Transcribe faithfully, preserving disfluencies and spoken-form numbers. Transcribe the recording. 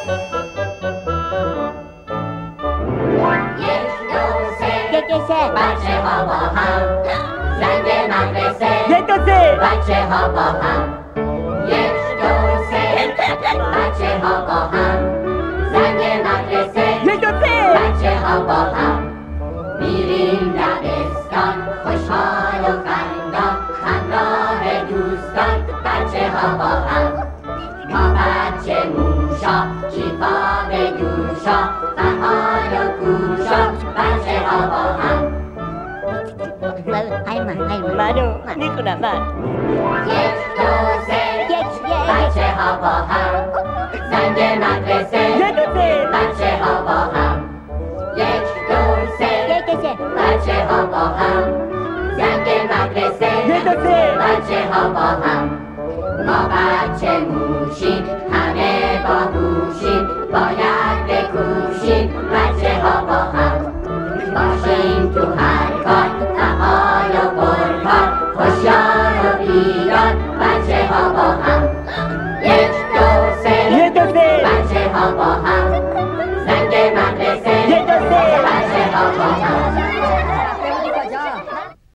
بچه ها با هم زنگ مدرسه یک دو سه بچه ها با هم یک دو سه بچه ها با هم زنگ مدرسه یک دو سه بچه ها با هم میریم دبستان خوشحال و خندان همراه دوستان بچه ها با هم ما بچه موشا کیفا به دوشا فعال و کوشا بچه ها با هم منو میکنم من یک دو سه بچه ها با هم زنگ مدرسه یک دو سه بچه ها با هم یک دو سه بچه ها با هم زنگ مدرسه یک دو سه بچه ها با هم ما بچه موشیم همه باهوشیم باید بکوشیم بچه ها با هم باشیم تو هر کار فعال و پرکار هوشیار